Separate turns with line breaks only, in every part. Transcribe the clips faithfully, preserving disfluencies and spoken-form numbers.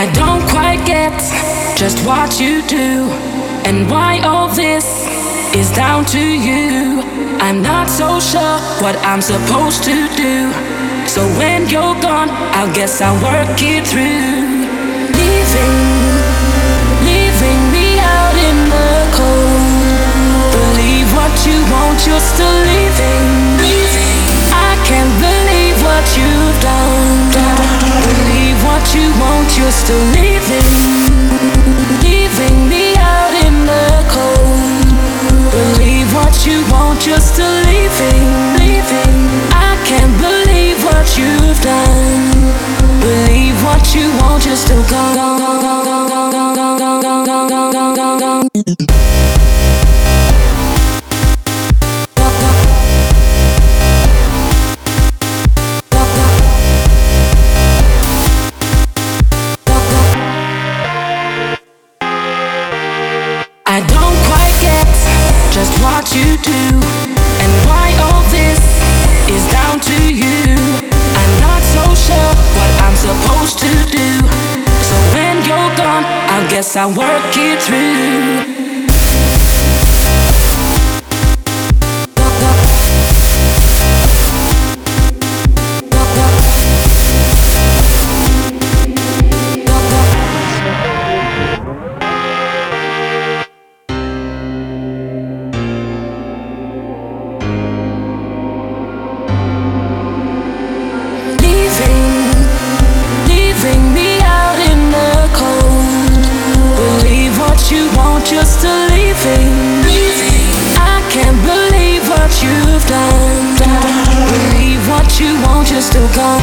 don't quite get just what you do and why all this is down to you. I'm not so sure what I'm supposed to do. So when you're gone, I guess I'll work it through. Leaving, leaving me out in the cold. Believe what you want, you're still leaving. I can't believe what you've done. Believe what you want, you're still leaving. Leaving me out in the cold. Believe what you want, you're still leaving. Leaving. I can't believe what you've done. Believe what you want, you're still gone. I don't quite get just what you do and why all this is down to you. I'm not so sure what I'm supposed to do. So when you're gone, I guess I'll work it through. You're still leaving. I can't believe what you've done. Believe what you want, you're still gone.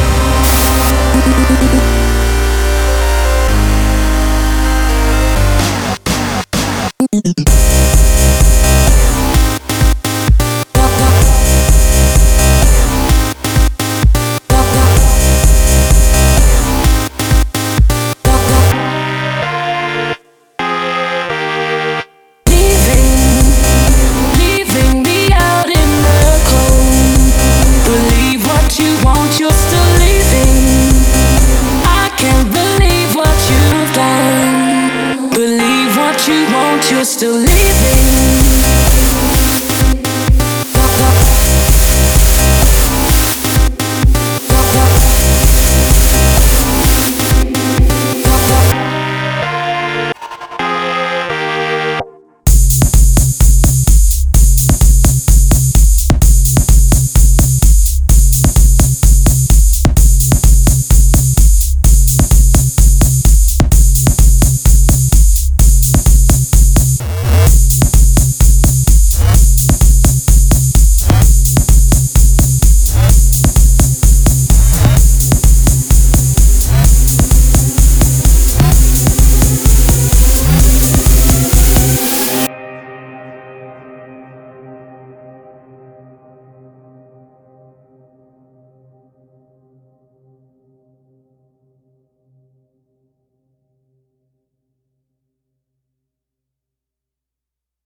You're still leaving.